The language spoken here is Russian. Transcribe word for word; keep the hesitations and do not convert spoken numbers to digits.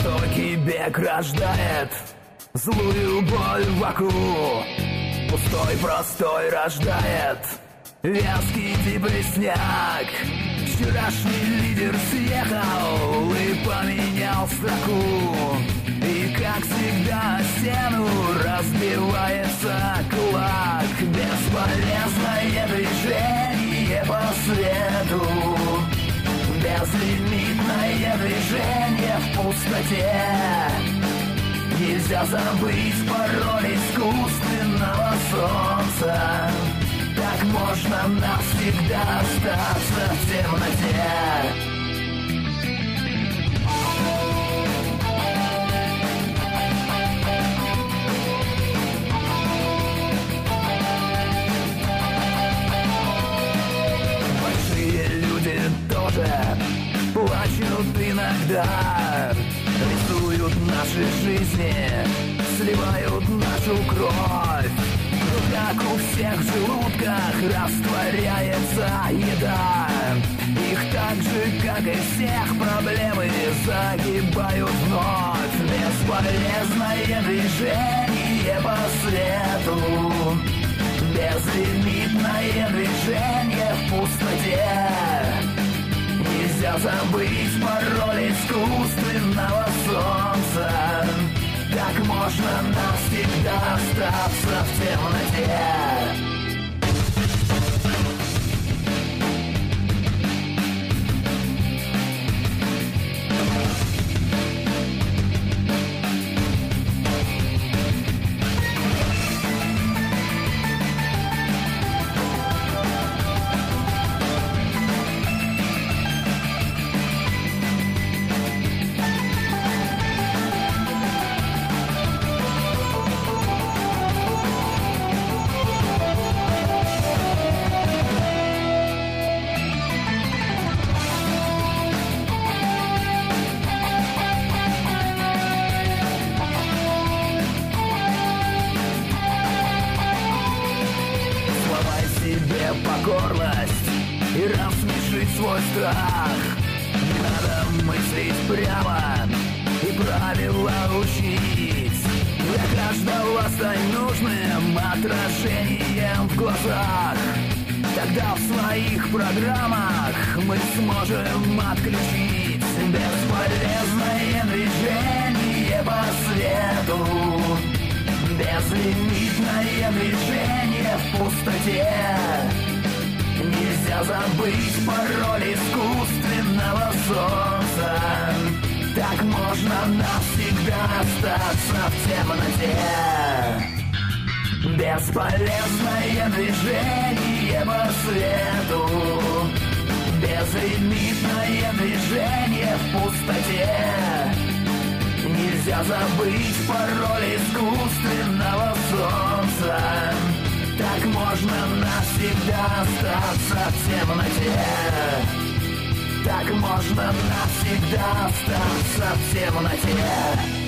Жестокий бег рождает злую боль вокруг. Пустой простой рождает вязкий депресняк. Вчерашний лидер съехал и поменял строку. И как всегда стену разбивается кулак. Бесполезное движение по свету, безлимитное движение в пустоте. Нельзя забыть пароль искусственного солнца. Так можно навсегда остаться в темноте. Тоже плачут иногда, рисуют наши жизни, сливают нашу кровь. Но как у всех в желудках растворяется еда, их так же, как и всех, проблемы загибают вновь. Бесполезное движение по свету, безлимитное движение в пустоте. Нельзя забыть пароль искусственного солнца. Так можно навсегда остаться в темноте. Покорность и рассмешить свой страх. Не надо мыслить прямо и правила учить. Для каждого стань нужным отражением в глазах. Тогда в своих программах мы сможем отключить бесполезное движение по свету, безлимитное движение в пустоте. Нельзя забыть пароль искусственного солнца. Так можно навсегда остаться в темноте. Бесполезное движение по свету, безлимитное движение в пустоте. Нельзя забыть пароль искусственного солнца. Так можно навсегда остаться в темноте. Так можно навсегда остаться в темноте.